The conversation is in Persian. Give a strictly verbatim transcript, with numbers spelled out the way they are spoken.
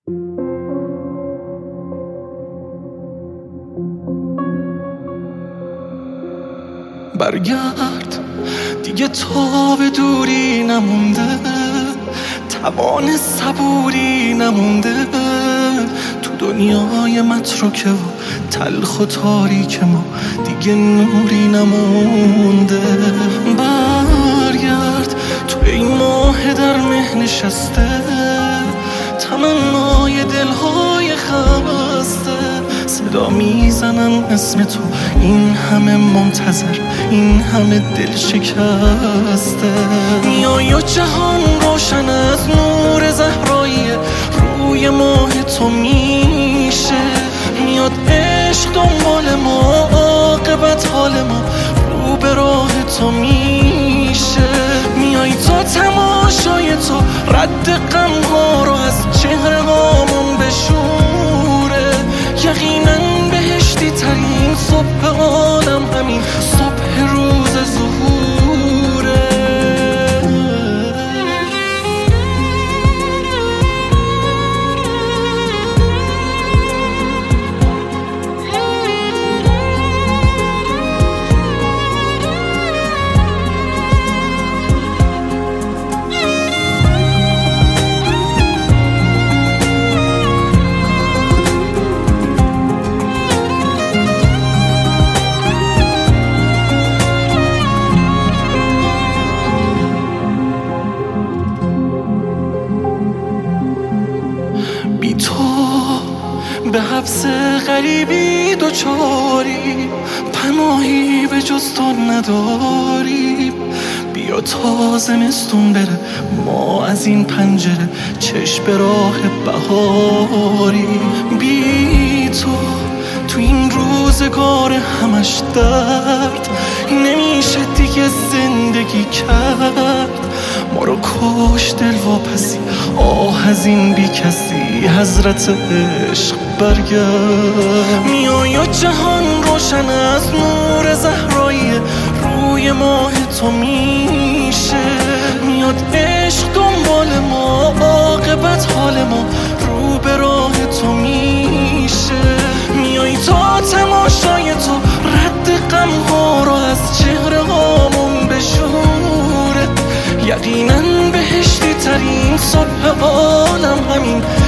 برگرد دیگه تا به دوری نمونده، توان صبوری نمونده، تو دنیای متروکه و تلخ و تاریک ما دیگه نوری نمونده. برگرد تو این ماه در مه نشسته، تمنای دلهای خسته صدا میزنن اسم تو، این همه منتظر، این همه دل شکسته. میای و جهان روشن از نور زهرایی روی ماه تو میشه، میاد عشق دنبال ما، عاقبت حال ما رو به راه تو میشه. میای تا تماشای تو رد غم ها رو از چهره هامون بشوره، یقینا بهشتی ترین صبح عالم همین صبح روز ظهوره. بی تو به حبس غریبی دوچاری، پناهی به جز تو نداریم. بیا تا زمستون بره ما از این پنجره چشم به راه بهاری. بی تو تو این روزگار همش درد نمیشه دیگه زندگی کرد. ما رو کش دل واپسی، آه از این بی کسی، حضرت عشق برگرد. میای و جهان روشن از نور زهرایی روی ماه تو میشه، میاد عشق دنبال ما، عاقبت حال ما رو به راه تو میشه. میای تا تماشای تو رد غم ها رو از چهره هامون بشوره، یقینا بهشتی ترین صبح عالم همین